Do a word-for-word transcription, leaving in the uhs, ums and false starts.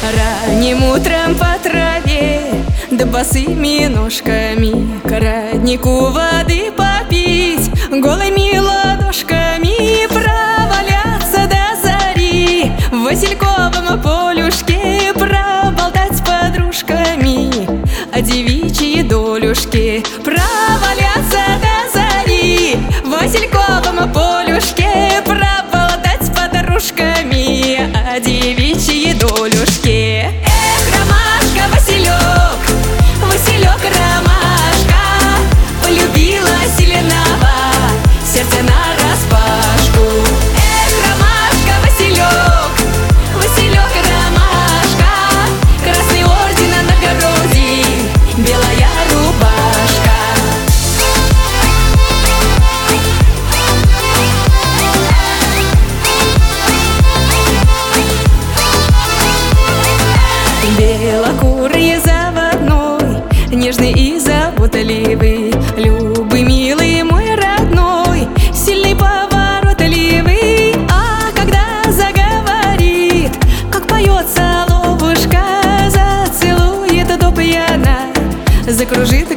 Ранним утром по траве, да босыми ножками к роднику воды попить, голыми ладошками проваляться до зари, в васильковом полюшке проболтать с подружками о девичьей долюшке. Проваляться до зари, в васильковом полюшке проболтать с подружками о девичьей долюшке. Эх, ромашка, василек, василек, ромашка, полюбила сильного сердце нараспашку. Эх, ромашка, василек, василек, ромашка, красный орден на груди, белая рубашка. Белокурый заводной, нежный и заботливый, любый, милый мой родной, сильный, поворотливый. А когда заговорит, как поет соловушка, зацелует до пьяна, закружит